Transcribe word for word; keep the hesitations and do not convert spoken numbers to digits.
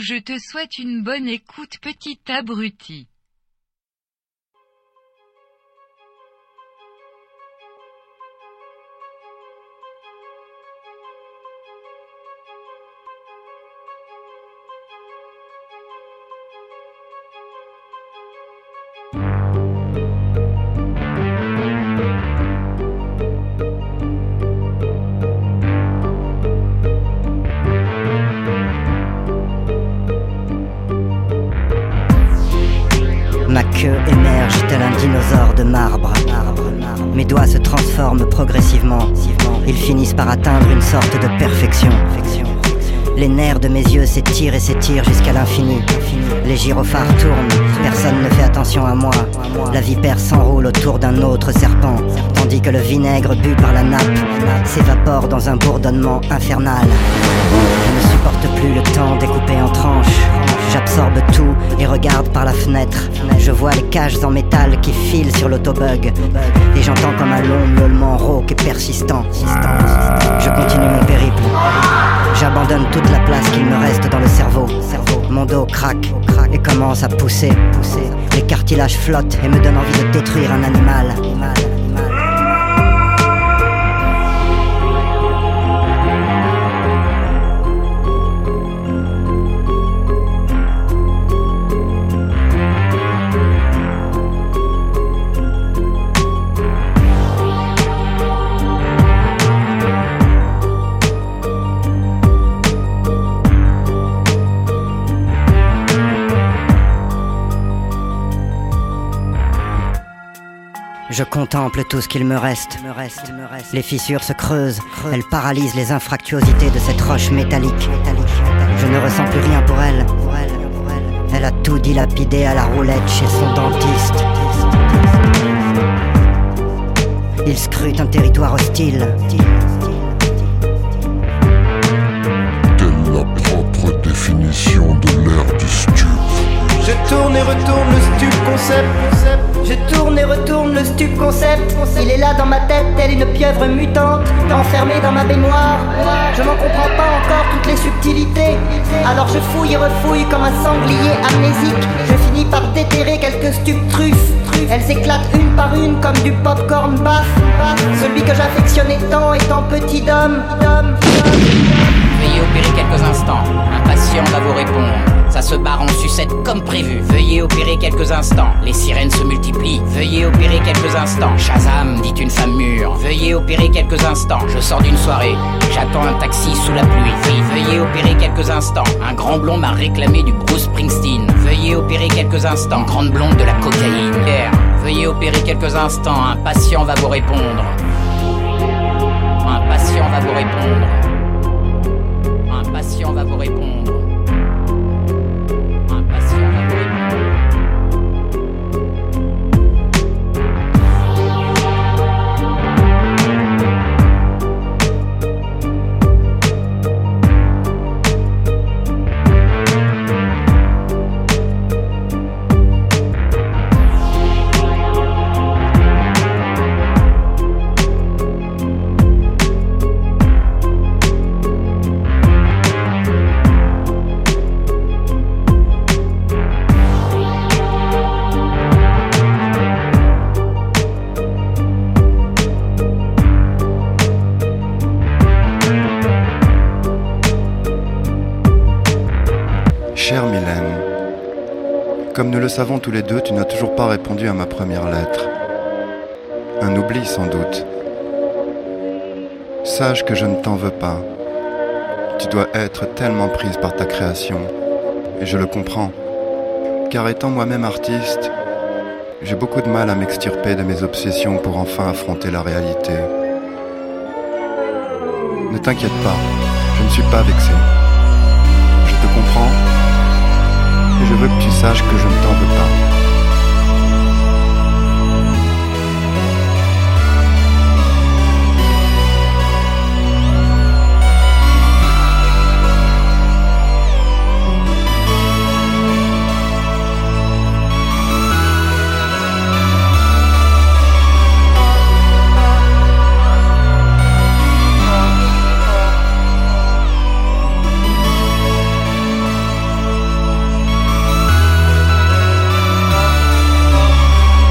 Je te souhaite une bonne écoute, petit abruti. Ma queue émerge tel un dinosaure de marbre. Mes doigts se transforment progressivement. Ils finissent par atteindre une sorte de perfection. Les nerfs de mes yeux s'étirent et s'étirent jusqu'à l'infini. Les gyrophares tournent, personne ne fait attention à moi. La vipère s'enroule autour d'un autre serpent, tandis que le vinaigre bu par la nappe s'évapore dans un bourdonnement infernal. Je ne supporte plus le temps découpé en tranches. J'absorbe tout et regarde par la fenêtre. Je vois les cages en métal qui filent sur l'autobug, et j'entends comme un long miaulement rauque et persistant. Je continue mon périple. J'abandonne toute la place qu'il me reste dans le cerveau. Mon dos craque et commence à pousser. Les cartilages flottent et me donnent envie de détruire un animal. Je contemple tout ce qu'il me reste. Les fissures se creusent, elles paralysent les infractuosités de cette roche métallique. Je ne ressens plus rien pour elle. Elle a tout dilapidé à la roulette chez son dentiste. Il scrute un territoire hostile. Telle la propre définition de l'ère du stup. Je tourne et retourne le stup concept. Je tourne et retourne le stup concept. Il est là dans ma tête, telle une pieuvre mutante, enfermée dans ma baignoire. Je n'en comprends pas encore toutes les subtilités. Alors je fouille et refouille comme un sanglier amnésique. Je finis par déterrer quelques stups truffes. Elles éclatent une par une comme du popcorn baf. Celui que j'affectionnais tant étant petit d'homme. Veuillez opérer quelques instants, un patient va vous répondre. Ça se barre en sucette comme prévu. Veuillez opérer quelques instants, les sirènes se multiplient. Veuillez opérer quelques instants, Shazam, dit une femme mûre. Veuillez opérer quelques instants, je sors d'une soirée, j'attends un taxi sous la pluie. Veuillez, veuillez opérer quelques instants, un grand blond m'a réclamé du Bruce Springsteen. Veuillez opérer quelques instants, grande blonde de la cocaïne. Hier, veuillez opérer quelques instants, un patient va vous répondre. Un patient va vous répondre. Un patient va vous répondre. Un patient va vous répondre. Chère Mylène, comme nous le savons tous les deux, tu n'as toujours pas répondu à ma première lettre. Un oubli sans doute. Sache que je ne t'en veux pas. Tu dois être tellement prise par ta création, et je le comprends. Car étant moi-même artiste, j'ai beaucoup de mal à m'extirper de mes obsessions pour enfin affronter la réalité. Ne t'inquiète pas, je ne suis pas vexé. Je te comprends.